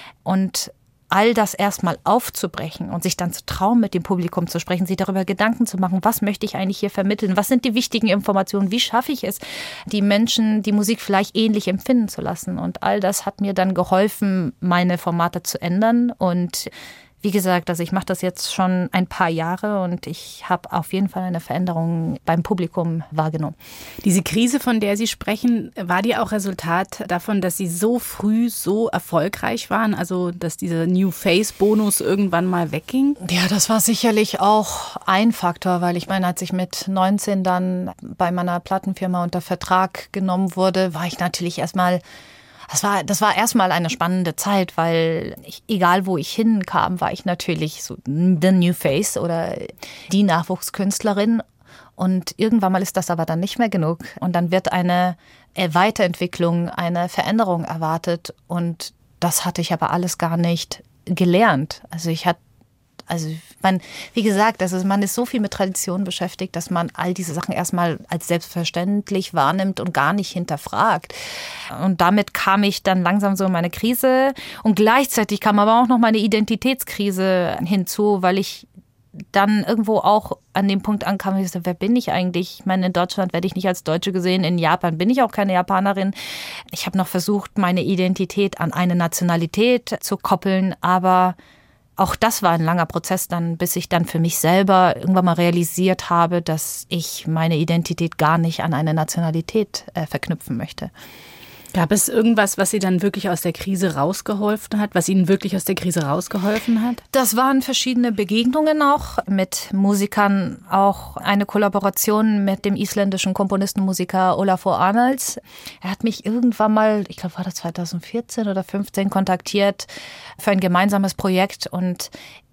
und all das erstmal aufzubrechen und sich dann zu trauen, mit dem Publikum zu sprechen, sich darüber Gedanken zu machen, was möchte ich eigentlich hier vermitteln, was sind die wichtigen Informationen, wie schaffe ich es, die Menschen die Musik vielleicht ähnlich empfinden zu lassen. Und all das hat mir dann geholfen, meine Formate zu ändern. Und wie gesagt, also ich mache das jetzt schon ein paar Jahre und ich habe auf jeden Fall eine Veränderung beim Publikum wahrgenommen. Diese Krise, von der Sie sprechen, war die auch Resultat davon, dass Sie so früh so erfolgreich waren? Also, dass dieser New Face-Bonus irgendwann mal wegging? Ja, das war sicherlich auch ein Faktor, weil ich meine, als ich mit neunzehn dann bei meiner Plattenfirma unter Vertrag genommen wurde, war ich natürlich erstmal Das war, das war erstmal eine spannende Zeit, weil ich, egal wo ich hinkam, war ich natürlich so the new face oder die Nachwuchskünstlerin. Und irgendwann mal ist das aber dann nicht mehr genug. Und dann wird eine Weiterentwicklung, eine Veränderung erwartet. Und das hatte ich aber alles gar nicht gelernt. Also ich hatte Also man, wie gesagt, also man ist so viel mit Tradition beschäftigt, dass man all diese Sachen erstmal als selbstverständlich wahrnimmt und gar nicht hinterfragt. Und damit kam ich dann langsam so in meine Krise. Und gleichzeitig kam aber auch noch meine Identitätskrise hinzu, weil ich dann irgendwo auch an dem Punkt ankam, ich dachte, wer bin ich eigentlich? Ich meine, in Deutschland werde ich nicht als Deutsche gesehen, in Japan bin ich auch keine Japanerin. Ich habe noch versucht, meine Identität an eine Nationalität zu koppeln, aber auch das war ein langer Prozess dann, bis ich dann für mich selber irgendwann mal realisiert habe, dass ich meine Identität gar nicht an eine Nationalität äh, verknüpfen möchte. Gab es irgendwas, was Sie dann wirklich aus der Krise rausgeholfen hat, was Ihnen wirklich aus der Krise rausgeholfen hat? Das waren verschiedene Begegnungen auch mit Musikern, auch eine Kollaboration mit dem isländischen Komponistenmusiker Olafur Arnalds. Er hat mich irgendwann mal, ich glaube war das zweitausendvierzehn oder fünfzehn, kontaktiert für ein gemeinsames Projekt und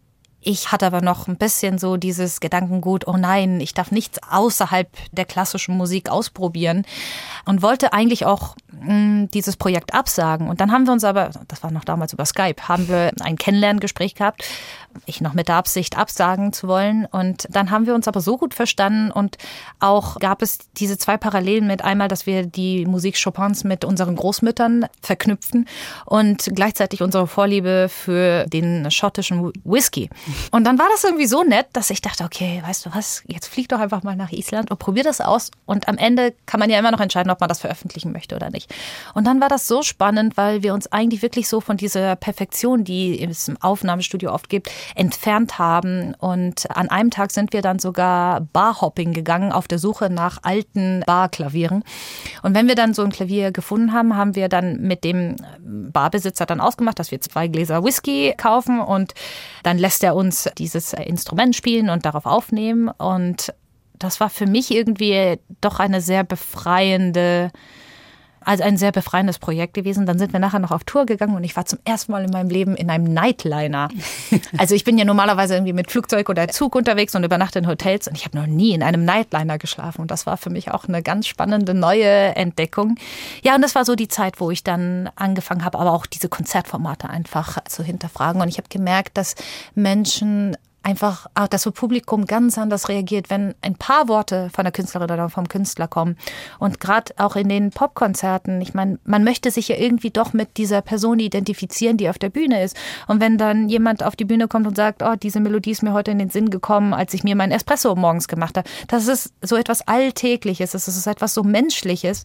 ich hatte aber noch ein bisschen so dieses Gedankengut, oh nein, ich darf nichts außerhalb der klassischen Musik ausprobieren und wollte eigentlich auch mh, dieses Projekt absagen. Und dann haben wir uns aber, das war noch damals über Skype, haben wir ein Kennenlerngespräch gehabt, ich noch mit der Absicht absagen zu wollen. Und dann haben wir uns aber so gut verstanden und auch gab es diese zwei Parallelen mit einmal, dass wir die Musik Chopins mit unseren Großmüttern verknüpften und gleichzeitig unsere Vorliebe für den schottischen Whisky. Und dann war das irgendwie so nett, dass ich dachte, okay, weißt du was, jetzt flieg doch einfach mal nach Island und probier das aus. Und am Ende kann man ja immer noch entscheiden, ob man das veröffentlichen möchte oder nicht. Und dann war das so spannend, weil wir uns eigentlich wirklich so von dieser Perfektion, die es im Aufnahmestudio oft gibt, entfernt haben. Und an einem Tag sind wir dann sogar Barhopping gegangen auf der Suche nach alten Barklavieren. Und wenn wir dann so ein Klavier gefunden haben, haben wir dann mit dem Barbesitzer dann ausgemacht, dass wir zwei Gläser Whisky kaufen und dann lässt er uns dieses Instrument spielen und darauf aufnehmen. Und das war für mich irgendwie doch eine sehr befreiende, also ein sehr befreiendes Projekt gewesen. Dann sind wir nachher noch auf Tour gegangen und ich war zum ersten Mal in meinem Leben in einem Nightliner. Also ich bin ja normalerweise irgendwie mit Flugzeug oder Zug unterwegs und übernachte in Hotels und ich habe noch nie in einem Nightliner geschlafen. Und das war für mich auch eine ganz spannende neue Entdeckung. Ja, und das war so die Zeit, wo ich dann angefangen habe, aber auch diese Konzertformate einfach zu hinterfragen. Und ich habe gemerkt, dass Menschen einfach, auch das Publikum ganz anders reagiert, wenn ein paar Worte von der Künstlerin oder vom Künstler kommen. Und gerade auch in den Popkonzerten, ich meine, man möchte sich ja irgendwie doch mit dieser Person identifizieren, die auf der Bühne ist. Und wenn dann jemand auf die Bühne kommt und sagt, oh, diese Melodie ist mir heute in den Sinn gekommen, als ich mir meinen Espresso morgens gemacht habe, das ist so etwas Alltägliches, das ist etwas so Menschliches.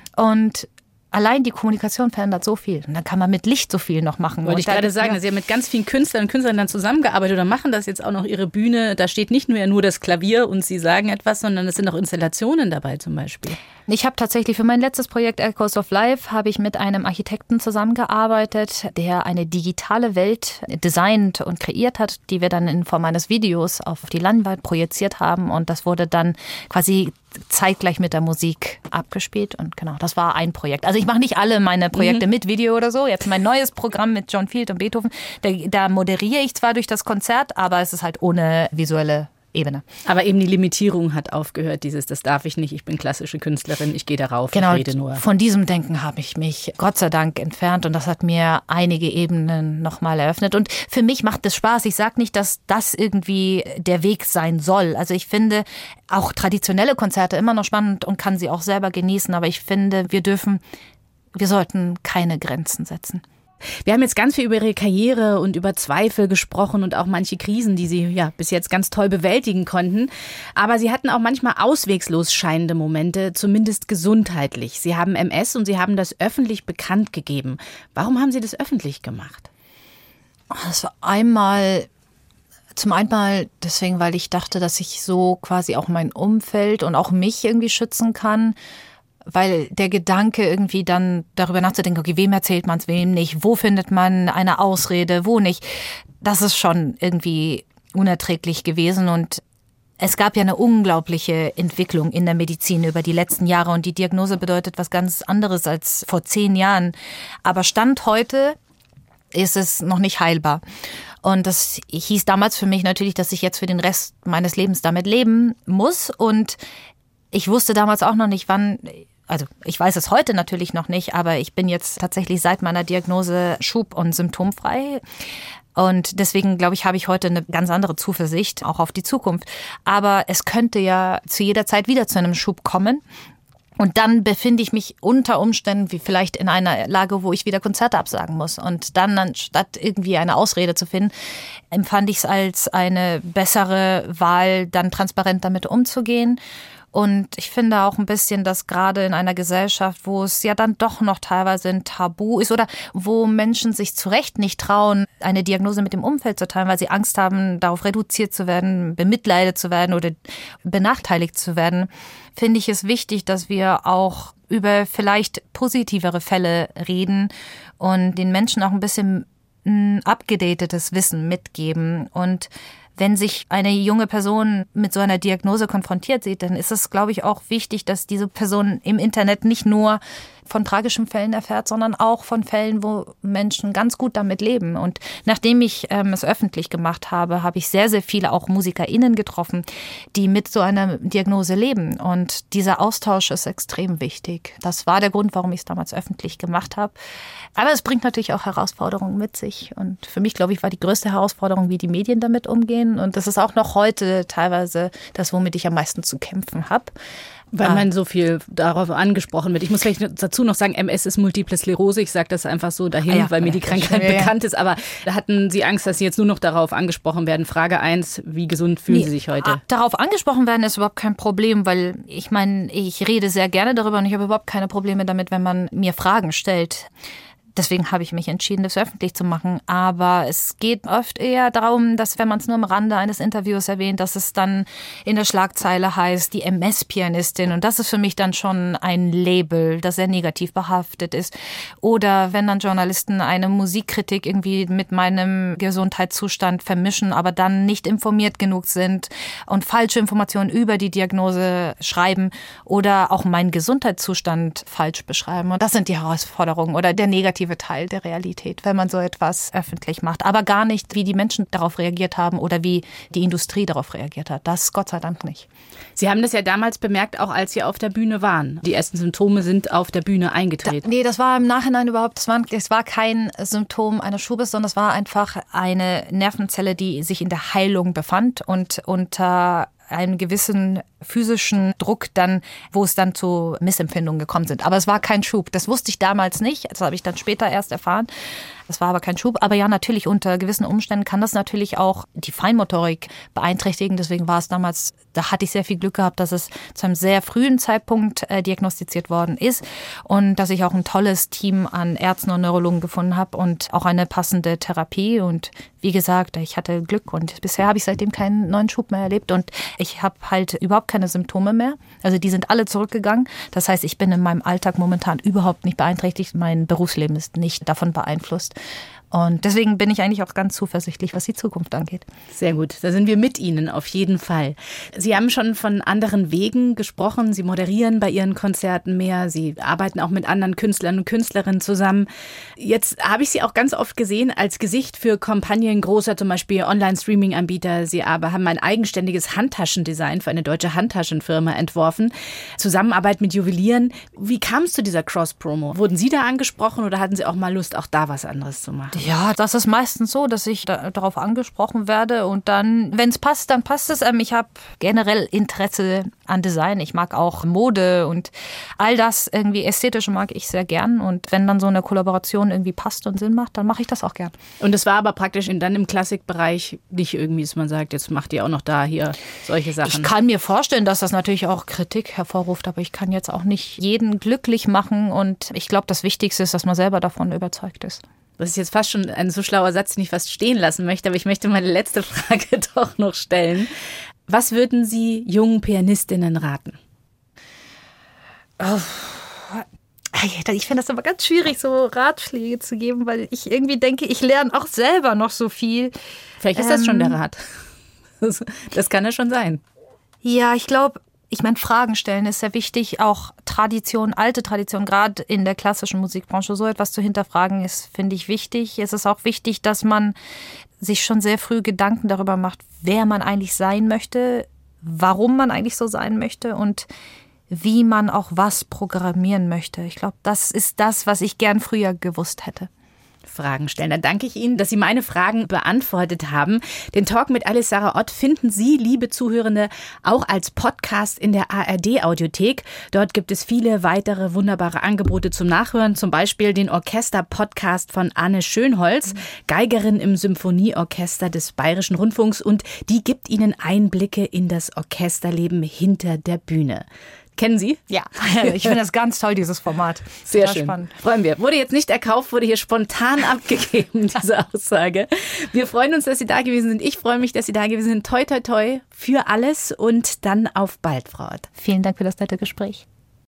Und allein die Kommunikation verändert so viel. Und dann kann man mit Licht so viel noch machen. Wollte ich gerade sagen, ja. Sie haben mit ganz vielen Künstlern und Künstlern dann zusammengearbeitet oder machen das jetzt auch noch ihre Bühne. Da steht nicht nur, nur das Klavier und Sie sagen etwas, sondern es sind auch Installationen dabei zum Beispiel. Ich habe tatsächlich für mein letztes Projekt Echoes of Life habe ich mit einem Architekten zusammengearbeitet, der eine digitale Welt designt und kreiert hat, die wir dann in Form eines Videos auf die Leinwand projiziert haben und das wurde dann quasi zeitgleich mit der Musik abgespielt und genau, das war ein Projekt. Also ich mache nicht alle meine Projekte mhm. mit Video oder so. Jetzt mein neues Programm mit John Field und Beethoven, da, da moderiere ich zwar durch das Konzert, aber es ist halt ohne visuelle Ebene. Aber eben die Limitierung hat aufgehört, dieses, das darf ich nicht, ich bin klassische Künstlerin, ich gehe darauf, genau, ich rede nur. Von diesem Denken habe ich mich Gott sei Dank entfernt und das hat mir einige Ebenen nochmal eröffnet. Und für mich macht es Spaß. Ich sage nicht, dass das irgendwie der Weg sein soll. Also ich finde auch traditionelle Konzerte immer noch spannend und kann sie auch selber genießen. Aber ich finde, wir dürfen, wir sollten keine Grenzen setzen. Wir haben jetzt ganz viel über Ihre Karriere und über Zweifel gesprochen und auch manche Krisen, die Sie ja bis jetzt ganz toll bewältigen konnten. Aber Sie hatten auch manchmal auswegslos scheinende Momente, zumindest gesundheitlich. Sie haben M S und Sie haben das öffentlich bekannt gegeben. Warum haben Sie das öffentlich gemacht? Das war einmal, zum einen mal deswegen, weil ich dachte, dass ich so quasi auch mein Umfeld und auch mich irgendwie schützen kann. Weil der Gedanke irgendwie dann darüber nachzudenken, okay, wem erzählt man es, wem nicht, wo findet man eine Ausrede, wo nicht, das ist schon irgendwie unerträglich gewesen und es gab ja eine unglaubliche Entwicklung in der Medizin über die letzten Jahre und die Diagnose bedeutet was ganz anderes als vor zehn Jahren. Aber Stand heute ist es noch nicht heilbar. Und das hieß damals für mich natürlich, dass ich jetzt für den Rest meines Lebens damit leben muss und ich wusste damals auch noch nicht, wann. Also ich weiß es heute natürlich noch nicht, aber ich bin jetzt tatsächlich seit meiner Diagnose schub- und symptomfrei. Und deswegen, glaube ich, habe ich heute eine ganz andere Zuversicht, auch auf die Zukunft. Aber es könnte ja zu jeder Zeit wieder zu einem Schub kommen. Und dann befinde ich mich unter Umständen wie vielleicht in einer Lage, wo ich wieder Konzerte absagen muss. Und dann, anstatt irgendwie eine Ausrede zu finden, empfand ich es als eine bessere Wahl, dann transparent damit umzugehen. Und ich finde auch ein bisschen, dass gerade in einer Gesellschaft, wo es ja dann doch noch teilweise ein Tabu ist oder wo Menschen sich zu Recht nicht trauen, eine Diagnose mit dem Umfeld zu teilen, weil sie Angst haben, darauf reduziert zu werden, bemitleidet zu werden oder benachteiligt zu werden, finde ich es wichtig, dass wir auch über vielleicht positivere Fälle reden und den Menschen auch ein bisschen ein abgedatetes Wissen mitgeben. Und wenn sich eine junge Person mit so einer Diagnose konfrontiert sieht, dann ist es, glaube ich, auch wichtig, dass diese Person im Internet nicht nur von tragischen Fällen erfährt, sondern auch von Fällen, wo Menschen ganz gut damit leben. Und nachdem ich ähm, es öffentlich gemacht habe, habe ich sehr, sehr viele auch MusikerInnen getroffen, die mit so einer Diagnose leben. Und dieser Austausch ist extrem wichtig. Das war der Grund, warum ich es damals öffentlich gemacht habe. Aber es bringt natürlich auch Herausforderungen mit sich. Und für mich, glaube ich, war die größte Herausforderung, wie die Medien damit umgehen. Und das ist auch noch heute teilweise das, womit ich am meisten zu kämpfen habe. Weil man so viel darauf angesprochen wird. Ich muss vielleicht dazu noch sagen, M S ist Multiple Sklerose. Ich sage das einfach so dahin, ja, weil mir die Krankheit ja, bekannt ist. Aber da hatten Sie Angst, dass Sie jetzt nur noch darauf angesprochen werden. Frage eins, wie gesund fühlen nee, Sie sich heute? Darauf angesprochen werden ist überhaupt kein Problem, weil ich meine, ich rede sehr gerne darüber und ich habe überhaupt keine Probleme damit, wenn man mir Fragen stellt. Deswegen habe ich mich entschieden, das öffentlich zu machen. Aber es geht oft eher darum, dass wenn man es nur am Rande eines Interviews erwähnt, dass es dann in der Schlagzeile heißt, die M S-Pianistin. Und das ist für mich dann schon ein Label, das sehr negativ behaftet ist. Oder wenn dann Journalisten eine Musikkritik irgendwie mit meinem Gesundheitszustand vermischen, aber dann nicht informiert genug sind und falsche Informationen über die Diagnose schreiben oder auch meinen Gesundheitszustand falsch beschreiben. Und das sind die Herausforderungen oder der negative Teil der Realität, wenn man so etwas öffentlich macht. Aber gar nicht, wie die Menschen darauf reagiert haben oder wie die Industrie darauf reagiert hat. Das Gott sei Dank nicht. Sie haben das ja damals bemerkt, auch als Sie auf der Bühne waren. Die ersten Symptome sind auf der Bühne eingetreten. Da, nee, das war im Nachhinein überhaupt, das war, das war kein Symptom einer Schubes, sondern es war einfach eine Nervenzelle, die sich in der Heilung befand und unter einem gewissen physischen Druck dann, wo es dann zu Missempfindungen gekommen sind. Aber es war kein Schub. Das wusste ich damals nicht. Das habe ich dann später erst erfahren. Das war aber kein Schub. Aber ja, natürlich unter gewissen Umständen kann das natürlich auch die Feinmotorik beeinträchtigen. Deswegen war es damals, da hatte ich sehr viel Glück gehabt, dass es zu einem sehr frühen Zeitpunkt äh, diagnostiziert worden ist und dass ich auch ein tolles Team an Ärzten und Neurologen gefunden habe und auch eine passende Therapie. Und wie gesagt, ich hatte Glück und bisher habe ich seitdem keinen neuen Schub mehr erlebt und ich habe halt überhaupt keine Symptome mehr. Also die sind alle zurückgegangen. Das heißt, ich bin in meinem Alltag momentan überhaupt nicht beeinträchtigt. Mein Berufsleben ist nicht davon beeinflusst. Und deswegen bin ich eigentlich auch ganz zuversichtlich, was die Zukunft angeht. Sehr gut, da sind wir mit Ihnen auf jeden Fall. Sie haben schon von anderen Wegen gesprochen. Sie moderieren bei Ihren Konzerten mehr. Sie arbeiten auch mit anderen Künstlern und Künstlerinnen zusammen. Jetzt habe ich Sie auch ganz oft gesehen als Gesicht für Kampagnen großer, zum Beispiel Online-Streaming-Anbieter. Sie aber haben ein eigenständiges Handtaschendesign für eine deutsche Handtaschenfirma entworfen. Zusammenarbeit mit Juwelieren. Wie kam es zu dieser Cross-Promo? Wurden Sie da angesprochen oder hatten Sie auch mal Lust, auch da was anderes zu machen? Ja, das ist meistens so, dass ich da, darauf angesprochen werde und dann, wenn es passt, dann passt es. Ich habe generell Interesse an Design. Ich mag auch Mode und all das irgendwie Ästhetische mag ich sehr gern. Und wenn dann so eine Kollaboration irgendwie passt und Sinn macht, dann mache ich das auch gern. Und es war aber praktisch dann im Klassikbereich nicht irgendwie, dass man sagt, jetzt macht ihr auch noch da hier solche Sachen. Ich kann mir vorstellen, dass das natürlich auch Kritik hervorruft, aber ich kann jetzt auch nicht jeden glücklich machen. Und ich glaube, das Wichtigste ist, dass man selber davon überzeugt ist. Das ist jetzt fast schon ein so schlauer Satz, den ich fast stehen lassen möchte, aber ich möchte meine letzte Frage doch noch stellen. Was würden Sie jungen Pianistinnen raten? Oh. Ich finde das aber ganz schwierig, so Ratschläge zu geben, weil ich irgendwie denke, ich lerne auch selber noch so viel. Vielleicht ist ähm, das schon der Rat. Das, das kann ja schon sein. Ja, ich glaube, ich meine, Fragen stellen ist sehr wichtig, auch Tradition, alte Tradition, gerade in der klassischen Musikbranche, so etwas zu hinterfragen, ist, finde ich, wichtig. Es ist auch wichtig, dass man sich schon sehr früh Gedanken darüber macht, wer man eigentlich sein möchte, warum man eigentlich so sein möchte und wie man auch was programmieren möchte. Ich glaube, das ist das, was ich gern früher gewusst hätte. Fragen stellen. Dann danke ich Ihnen, dass Sie meine Fragen beantwortet haben. Den Talk mit Alice Sarah Ott finden Sie, liebe Zuhörende, auch als Podcast in der A R D-Audiothek. Dort gibt es viele weitere wunderbare Angebote zum Nachhören, zum Beispiel den Orchester-Podcast von Anne Schönholz, mhm. Geigerin im Symphonieorchester des Bayerischen Rundfunks, und die gibt Ihnen Einblicke in das Orchesterleben hinter der Bühne. Kennen Sie? Ja, ich finde das ganz toll, dieses Format. Sehr Total schön. Spannend. Freuen wir. Wurde jetzt nicht erkauft, wurde hier spontan abgegeben, diese Aussage. Wir freuen uns, dass Sie da gewesen sind. Ich freue mich, dass Sie da gewesen sind. Toi, toi, toi für alles und dann auf bald, Frau Ott. Vielen Dank für das nette Gespräch.